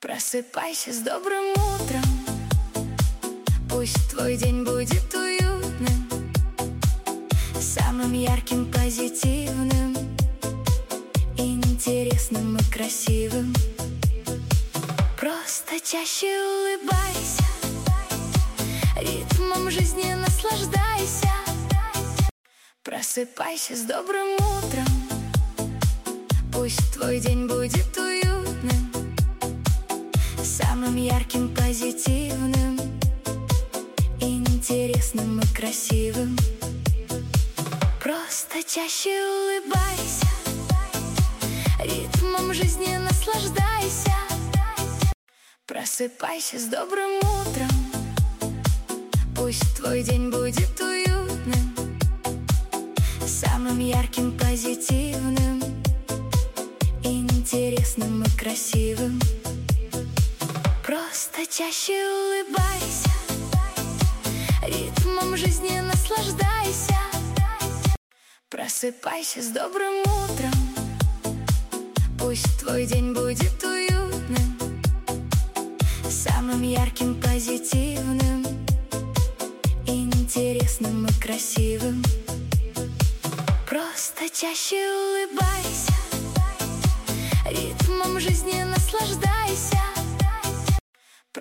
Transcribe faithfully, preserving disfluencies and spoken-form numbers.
Просыпайся с добрым утром, пусть твой день будет уютным, самым ярким, позитивным, интересным и красивым. Просто чаще улыбайся, ритмом жизни наслаждайся. Просыпайся с добрым утром, пусть твой день будет уютным, самым ярким, позитивным, интересным и красивым. Просто чаще улыбайся, ритмом жизни наслаждайся. Просыпайся с добрым утром, пусть твой день будет уютным, самым ярким, позитивным, интересным и красивым. Просто чаще улыбайся, ритмом жизни наслаждайся. Просыпайся с добрым утром, пусть твой день будет уютным, самым ярким, позитивным, интересным и красивым. Просто чаще улыбайся, ритмом жизни наслаждайся.